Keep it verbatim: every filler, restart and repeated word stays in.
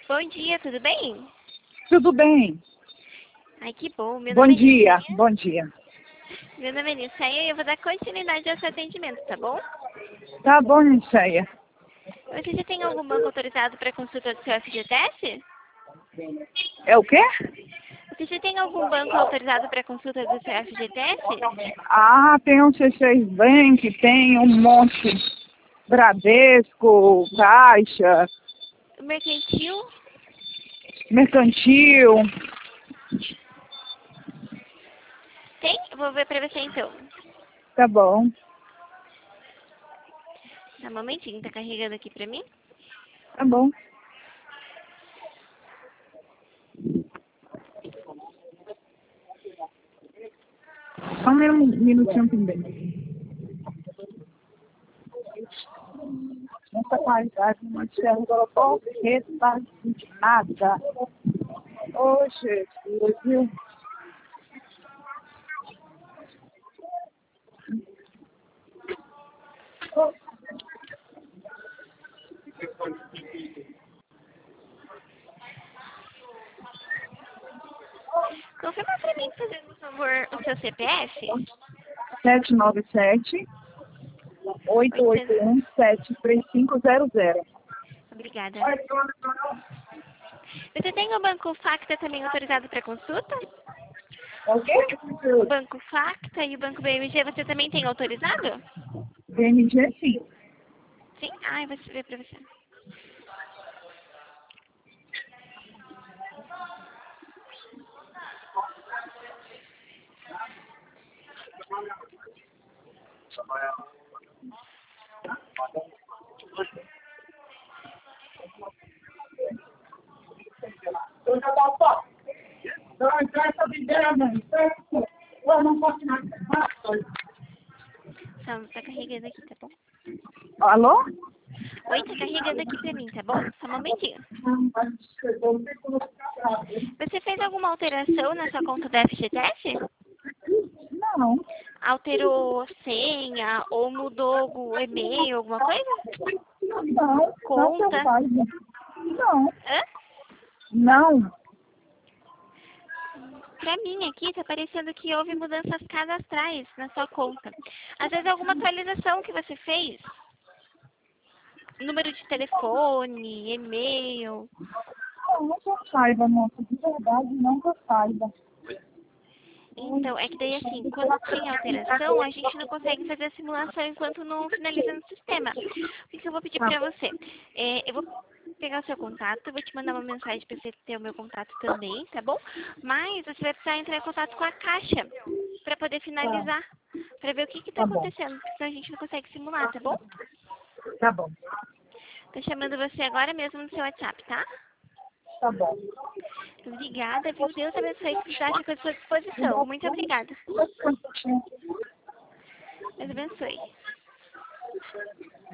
Bom dia, tudo bem? Tudo bem. Ai, que bom. Meu Bom nome é dia, Niceia. bom dia. Meu nome é Niceia e eu vou dar continuidade ao seu atendimento, tá bom? Tá bom, Niceia. Você já tem algum banco autorizado para consulta do seu F G T S? É o quê? Você já tem algum banco autorizado para consulta do seu F G T S? Ah, tem um C seis Bank, tem um monte. Bradesco, Caixa, O mercantil? Mercantil. Tem? Eu vou ver para você então. Tá bom. Tá um momentinho, tá carregando aqui para mim? Tá bom. Só um minu- minutinho também. Nessa qualidade não observo qualquer parte de nada. Ô, Jesus, viu? Confirma para mim, fazendo por favor, o seu C P F? sete nove sete, oito oito oitocentos. um, sete três cinco zero zero. Obrigada. Você tem o banco Facta também autorizado para consulta? É o quê? O banco Facta e o banco B M G você também tem autorizado? B M G, sim. Sim? Ai, vou ver para você. Só tá carregando aqui, tá bom? Alô? Oi, tá carregando aqui pra mim, tá bom? Só um momentinho. Você fez alguma alteração na sua conta da F G T S? Não. Alterou senha ou mudou o e-mail, alguma coisa? Não, não que eu Conta? saiba. Não. Hã? Não. Pra mim aqui tá parecendo que houve mudanças cadastrais na sua conta. Às vezes alguma atualização que você fez. Número de telefone, e-mail. Não que eu saiba, moça. De verdade, não que eu saiba. Então, é que daí assim, quando tem alteração, a gente não consegue fazer a simulação enquanto não finaliza no sistema. O que que eu vou pedir pra você? É, eu vou pegar o seu contato, eu vou te mandar uma mensagem pra você ter o meu contato também, tá bom? Mas você vai precisar entrar em contato com a Caixa pra poder Tá, finalizar, pra ver o que que tá tá bom. acontecendo, porque senão a gente não consegue simular, tá bom? Tá bom. Tô chamando você agora mesmo no seu WhatsApp, tá? Tá bom. Obrigada, viu? Deus abençoe, se precisar, fica à sua disposição. Muito obrigada. Deus abençoe.